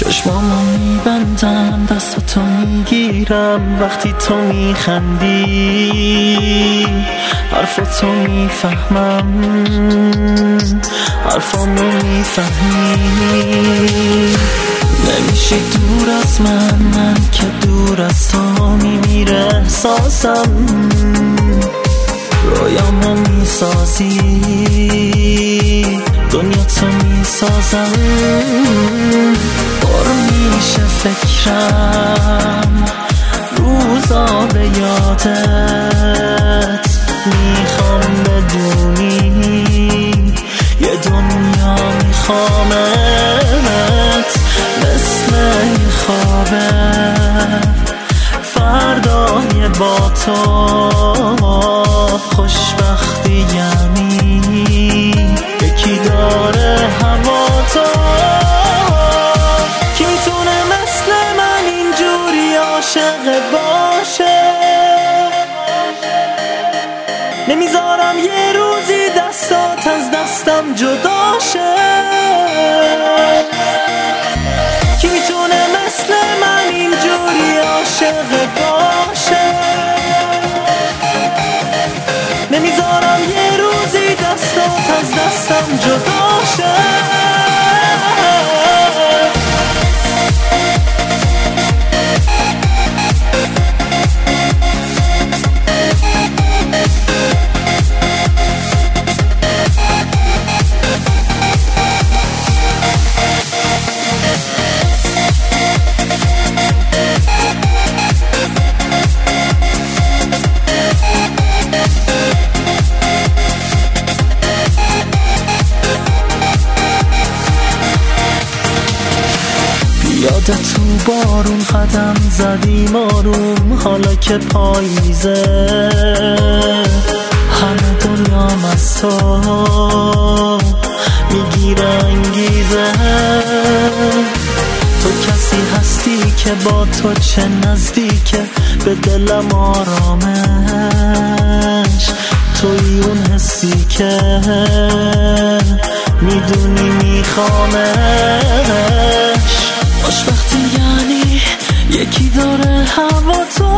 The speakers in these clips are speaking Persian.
چشمامو میبندم دستاتو میگیرم وقتی تو میخندی حرفاتو میفهمم حرفامو میفهمی نمیشی دور از من که دور از تو میمیره احساسم رویامو میسازی دنیا تو میسازم پر میشه فکرم روزا به یادت میخوام بدونی یه دنیا میخوامت مثل یه خوابه فردای با تو خوشبختی یعنی یکی داره هوا تو کی میتونه مثل من اینجوری عاشق باشه نمیذارم یه روزی دستات از دستم جدا شه کی میتونه مثل من اینجوری عاشق باشه نمیذارم یه روزی دستات از دستم جدا شه یادت تو بارون قدم زدیم آروم حالا که پاییزه همه دنیام از تو میگیره انگیزه تو کسی هستی که با تو چه نزدیکه به دلم آرامش توی اون حسی که میدونی میخوامش خوشبختی یعنی یکی داره هوا تو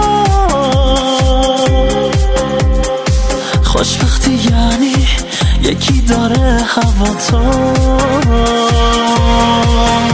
خوشبختی یعنی یکی داره هوا تو